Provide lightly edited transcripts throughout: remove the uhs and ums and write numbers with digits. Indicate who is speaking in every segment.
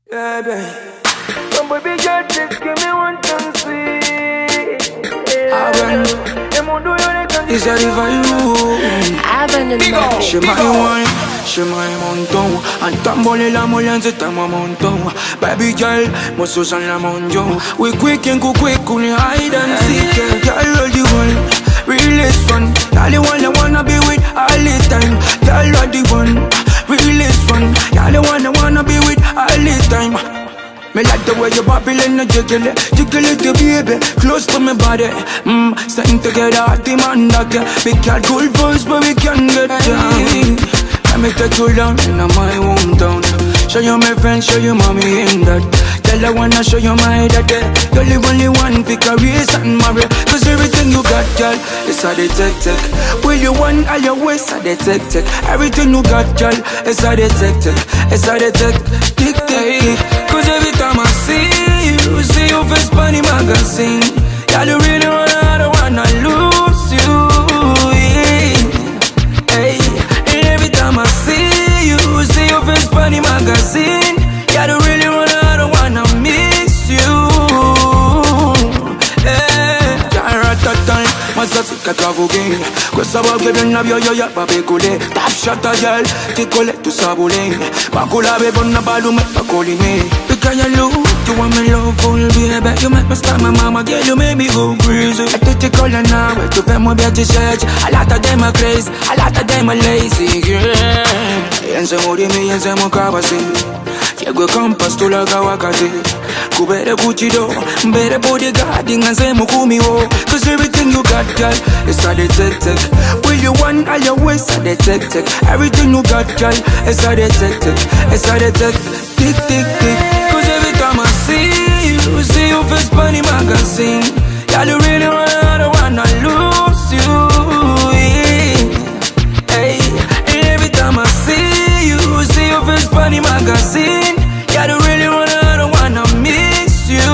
Speaker 1: Yeah, baby. Come baby girl, just give me one chance. Is that if I you? She my wine, she my montón. Antamole la molense tamo montón. Baby girl, mo Susan la monjo. We quick and go quick, only hide and seek. Girl, all the one, realest one. Y'all the one I wanna be with all the time. Girl, all the one, realest one. Y'all the one I wanna be with all the time. Me like the way you bobble and jiggle it, baby, close to my body. Stand together at the man that we can't cool voice, but we can get down. Let me take you down in my hometown. Show you my friends, show you mommy in that. Tell her wanna show you my daddy. You're the only one pick a race and marry. Cause everything you got, girl, it's how they take. Will you want all your ways, how they take. Everything you got, girl, it's how they take. It's how they take. Tick. Cause every time I see you face funny magazine. Y'all you really wanna, I don't wanna lose you, yeah. Hey, and every time I see you face funny magazine. Y'all you really wanna, I don't wanna miss you, yeah. Can't write that time, must have sick at Kavugin. Questa volta che non avvio io papecole. Tap shot a girl, ti colle tu sabule. Bakula be bonna balu me bakoli me. Because you look, you want me loveful, baby. You make me stop my mama, girl, you make me go crazy. I take the color now, tu fais moi bien te cherche. A lot of them are crazy, a lot of them are lazy, yeah. Yense morimi, yense mokabasi. Kiego compass to la gawakati. Kubere kuchido, bere bodyguard, inganse mukumi wo. Cause everything you got, girl, it's how they take. Will you want all your ways, how they take. Everything you got, girl, it's how they take. It's how they take. Tick. Cause every time I see you face funny magazine. Y'all you really wanna, I don't wanna lose you, yeah. Hey, and every time I see you face funny magazine. Y'all you really wanna, I don't wanna miss you,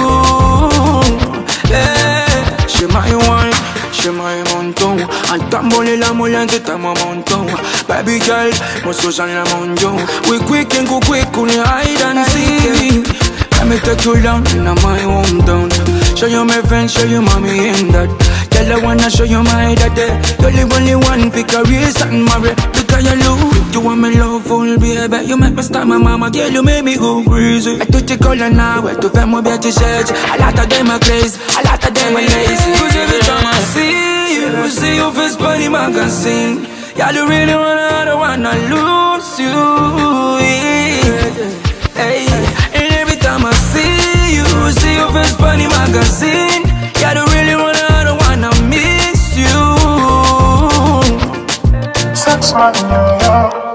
Speaker 1: yeah. She my wine, she my montón. Antamole la molense tamo montón. Baby girl, mo Susan la monjo. We quick and go quick, only hide and seek. Let me take you down in my hometown. Show you my friends, show you mommy in that. Tell her wanna show you my daddy. You're the only one pick a race and marry. Because you look, you want me loveful, baby. You make me stop my mama, girl, you make me go crazy. I took the color now, tu fais moi bien te cherche. A lot of them are crazy, a lot of them are lazy. Cause every time I see you face funny magazine. Y'all you really wanna, I don't wanna lose you, yeah. Hey, and every time I see you face funny magazine. Y'all you really wanna, I don't wanna miss you.
Speaker 2: Sex man, yeah.